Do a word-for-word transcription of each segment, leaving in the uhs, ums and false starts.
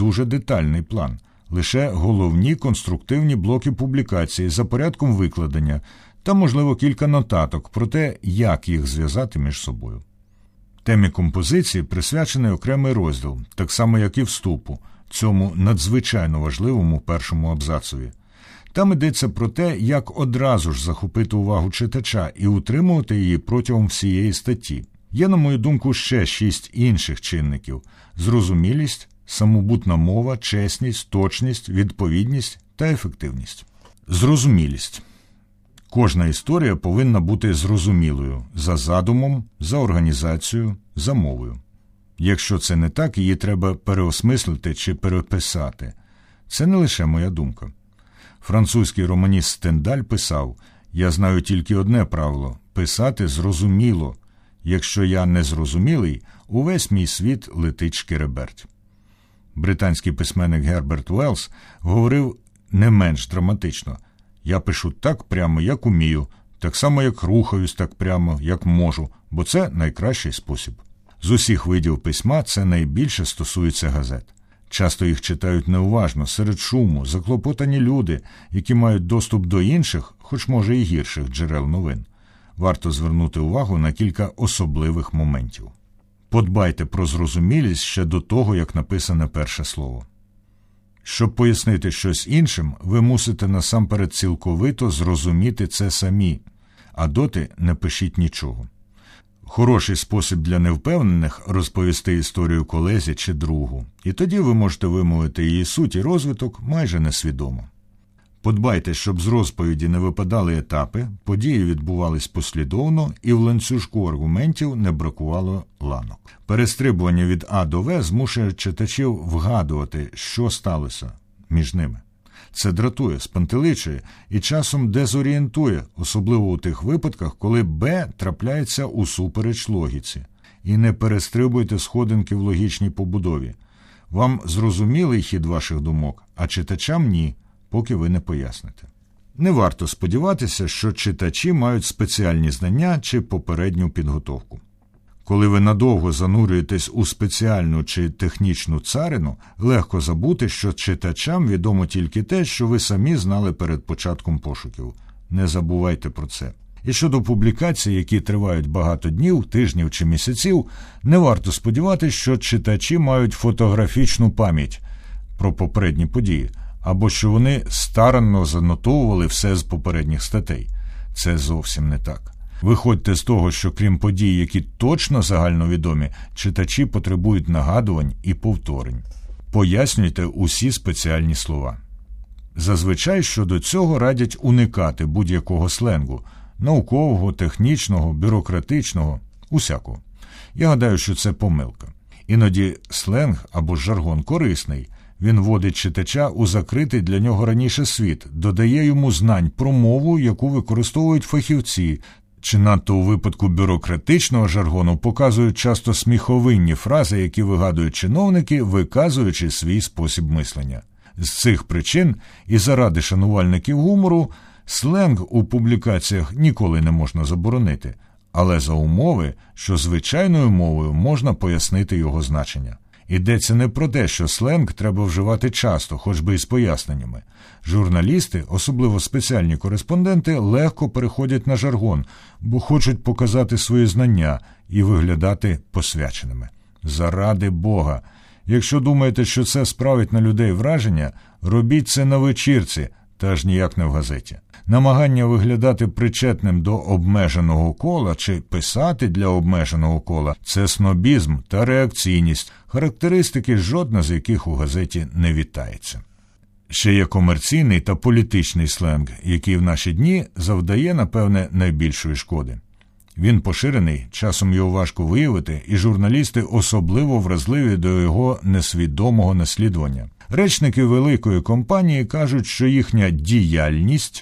дуже детальний план. Лише головні конструктивні блоки публікації за порядком викладення та, можливо, кілька нотаток про те, як їх зв'язати між собою. Темі композиції присвячений окремий розділ, так само, як і вступу, цьому надзвичайно важливому першому абзацові. Там йдеться про те, як одразу ж захопити увагу читача і утримувати її протягом всієї статті. Є, на мою думку, ще шість інших чинників – зрозумілість, самобутна мова, чесність, точність, відповідність та ефективність. Зрозумілість. Кожна історія повинна бути зрозумілою за задумом, за організацією, за мовою. Якщо це не так, її треба переосмислити чи переписати. Це не лише моя думка. Французький романіст Стендаль писав: «Я знаю тільки одне правило – писати зрозуміло. Якщо я не зрозумілий, увесь мій світ летить шкереберть». Британський письменник Герберт Уеллс говорив не менш драматично: «Я пишу так прямо, як умію, так само, як рухаюсь так прямо, як можу, бо це найкращий спосіб». З усіх видів письма це найбільше стосується газет. Часто їх читають неуважно, серед шуму, заклопотані люди, які мають доступ до інших, хоч може і гірших джерел новин. Варто звернути увагу на кілька особливих моментів. Подбайте про зрозумілість ще до того, як написане перше слово. Щоб пояснити щось іншим, ви мусите насамперед цілковито зрозуміти це самі, а доти не пишіть нічого. Хороший спосіб для невпевнених – розповісти історію колезі чи другу, і тоді ви можете вимовити її суть і розвиток майже несвідомо. Подбайте, щоб з розповіді не випадали етапи, події відбувались послідовно і в ланцюжку аргументів не бракувало ланок. Перестрибування від А до В змушує читачів вгадувати, що сталося між ними. Це дратує, спантеличує і часом дезорієнтує, особливо у тих випадках, коли Б трапляється усупереч логіці. І не перестрибуйте сходинки в логічній побудові. Вам зрозумілий хід ваших думок, а читачам ні, поки ви не поясните. Не варто сподіватися, що читачі мають спеціальні знання чи попередню підготовку. Коли ви надовго занурюєтесь у спеціальну чи технічну царину, легко забути, що читачам відомо тільки те, що ви самі знали перед початком пошуків. Не забувайте про це. І щодо публікацій, які тривають багато днів, тижнів чи місяців, не варто сподіватися, що читачі мають фотографічну пам'ять про попередні події, або що вони старанно занотовували все з попередніх статей. Це зовсім не так. Виходьте з того, що крім подій, які точно загальновідомі, читачі потребують нагадувань і повторень. Пояснюйте усі спеціальні слова. Зазвичай щодо цього радять уникати будь-якого сленгу – наукового, технічного, бюрократичного, усякого. Я гадаю, що це помилка. Іноді сленг або жаргон корисний. Він вводить читача у закритий для нього раніше світ, додає йому знань про мову, яку використовують фахівці, чи надто у випадку бюрократичного жаргону показують часто сміховинні фрази, які вигадують чиновники, виказуючи свій спосіб мислення. З цих причин і заради шанувальників гумору сленг у публікаціях ніколи не можна заборонити, але за умови, що звичайною мовою можна пояснити його значення. Йдеться не про те, що сленг треба вживати часто, хоч би і з поясненнями. Журналісти, особливо спеціальні кореспонденти, легко переходять на жаргон, бо хочуть показати свої знання і виглядати посвяченими. Заради Бога! Якщо думаєте, що це справить на людей враження, робіть це на вечірці, та ж ніяк не в газеті. Намагання виглядати причетним до обмеженого кола чи писати для обмеженого кола – це снобізм та реакційність, характеристики, жодна з яких у газеті не вітається. Ще є комерційний та політичний сленг, який в наші дні завдає, напевне, найбільшої шкоди. Він поширений, часом його важко виявити, і журналісти особливо вразливі до його несвідомого наслідування. Речники великої компанії кажуть, що їхня діяльність,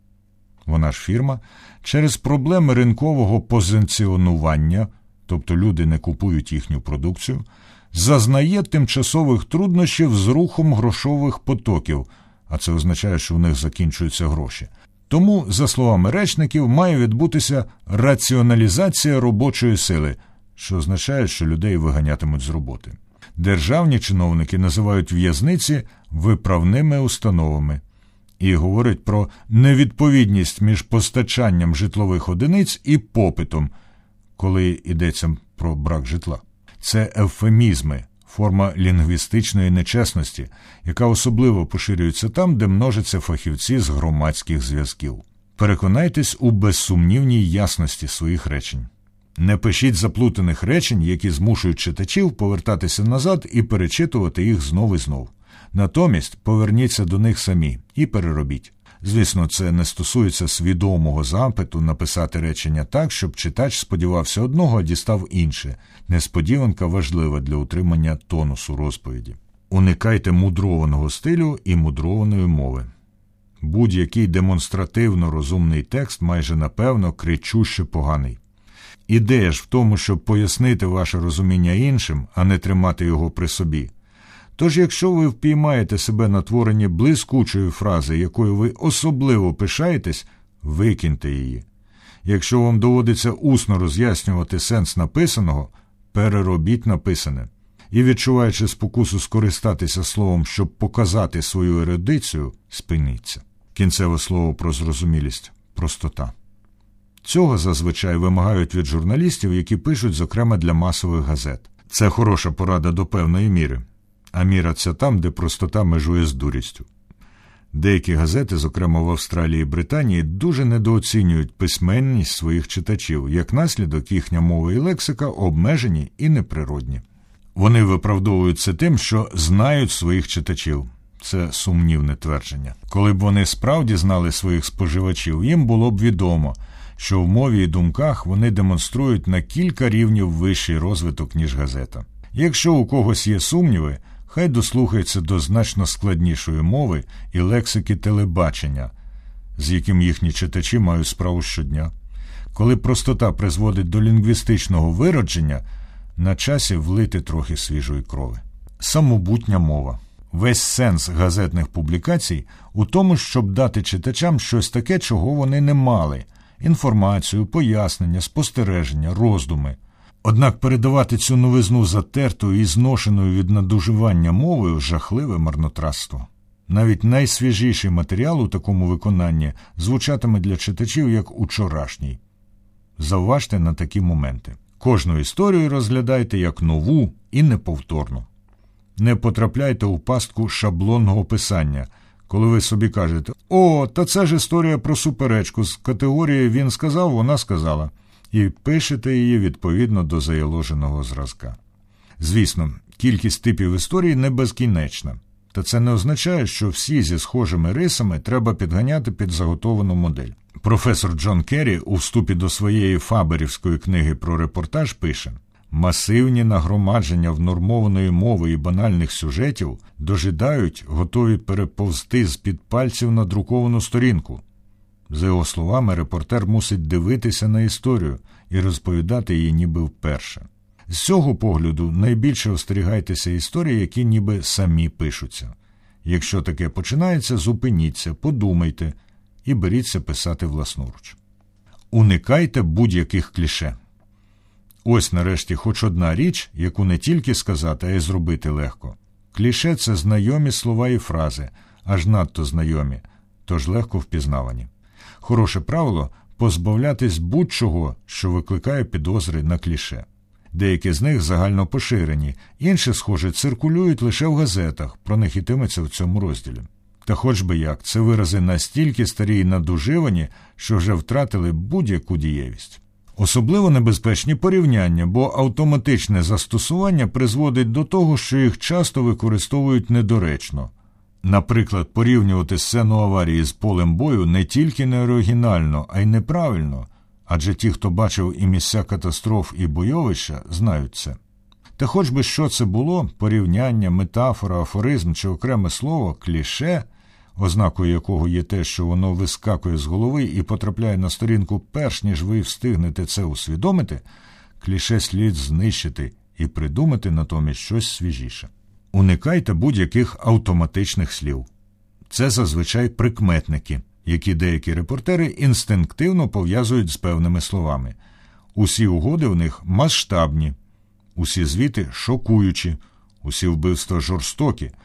вона ж фірма, через проблеми ринкового позиціонування, тобто люди не купують їхню продукцію, зазнає тимчасових труднощів з рухом грошових потоків, а це означає, що у них закінчуються гроші. Тому, за словами речників, має відбутися раціоналізація робочої сили, що означає, що людей виганятимуть з роботи. Державні чиновники називають в'язниці виправними установами і говорять про невідповідність між постачанням житлових одиниць і попитом, коли йдеться про брак житла. Це евфемізми, форма лінгвістичної нечесності, яка особливо поширюється там, де множаться фахівці з громадських зв'язків. Переконайтесь у безсумнівній ясності своїх речень. Не пишіть заплутаних речень, які змушують читачів повертатися назад і перечитувати їх знов і знов. Натомість поверніться до них самі і переробіть. Звісно, це не стосується свідомого запиту написати речення так, щоб читач сподівався одного, а дістав інше. Несподіванка важлива для утримання тонусу розповіді. Уникайте мудрованого стилю і мудрованої мови. Будь-який демонстративно розумний текст майже напевно кричуще поганий. Ідея ж в тому, щоб пояснити ваше розуміння іншим, а не тримати його при собі. Тож, якщо ви впіймаєте себе на творенні блискучої фрази, якою ви особливо пишаєтесь, викиньте її. Якщо вам доводиться усно роз'яснювати сенс написаного, переробіть написане. І, відчуваючи спокусу скористатися словом, щоб показати свою ерудицію, спиніться. Кінцеве слово про зрозумілість – простота. Цього зазвичай вимагають від журналістів, які пишуть, зокрема, для масових газет. Це хороша порада до певної міри. А міра – це там, де простота межує з дурістю. Деякі газети, зокрема в Австралії і Британії, дуже недооцінюють письменність своїх читачів. Як наслідок, їхня мова і лексика обмежені і неприродні. Вони виправдовують це тим, що знають своїх читачів. Це сумнівне твердження. Коли б вони справді знали своїх споживачів, їм було б відомо, що в мові і думках вони демонструють на кілька рівнів вищий розвиток, ніж газета. Якщо у когось є сумніви, хай дослухається до значно складнішої мови і лексики телебачення, з яким їхні читачі мають справу щодня. Коли простота призводить до лінгвістичного виродження, на часі влити трохи свіжої крови. Самобутня мова. Весь сенс газетних публікацій у тому, щоб дати читачам щось таке, чого вони не мали – інформацію, пояснення, спостереження, роздуми. Однак передавати цю новизну затертою і зношеною від надуживання мовою – жахливе марнотратство. Навіть найсвіжіший матеріал у такому виконанні звучатиме для читачів як учорашній. Завважте на такі моменти. Кожну історію розглядайте як нову і неповторну. Не потрапляйте у пастку шаблонного писання, коли ви собі кажете «О, та це ж історія про суперечку з категорії «він сказав, вона сказала» і пишете її відповідно до заяложеного зразка. Звісно, кількість типів історії не безкінечна, та це не означає, що всі зі схожими рисами треба підганяти під заготовану модель. Професор Джон Керрі у вступі до своєї фаберівської книги про репортаж пише «Масивні нагромадження внормованої мови і банальних сюжетів дожидають, готові переповзти з-під пальців на друковану сторінку». За його словами, репортер мусить дивитися на історію і розповідати її ніби вперше. З цього погляду найбільше остерігайтеся історій, які ніби самі пишуться. Якщо таке починається, зупиніться, подумайте і беріться писати власноруч. Уникайте будь-яких кліше. Ось нарешті хоч одна річ, яку не тільки сказати, а й зробити легко. Кліше – це знайомі слова і фрази, аж надто знайомі, тож легко впізнавані. Хороше правило – позбавлятись будь-чого, що викликає підозри на кліше. Деякі з них загально поширені, інші, схоже, циркулюють лише в газетах, про них йтиметься в цьому розділі. Та хоч би як, це вирази настільки старі і надуживані, що вже втратили будь-яку дієвість. Особливо небезпечні порівняння, бо автоматичне застосування призводить до того, що їх часто використовують недоречно. Наприклад, порівнювати сцену аварії з полем бою не тільки не оригінально, а й неправильно, адже ті, хто бачив і місця катастроф, і бойовища, знають це. Та хоч би що це було, порівняння, метафора, афоризм чи окреме слово, кліше, ознакою якого є те, що воно вискакує з голови і потрапляє на сторінку перш ніж ви встигнете це усвідомити, кліше слід знищити і придумати натомість щось свіжіше. Уникайте будь-яких автоматичних слів. Це зазвичай прикметники, які деякі репортери інстинктивно пов'язують з певними словами. Усі угоди в них масштабні, усі звіти шокуючі, Усі вбивства жорстокі,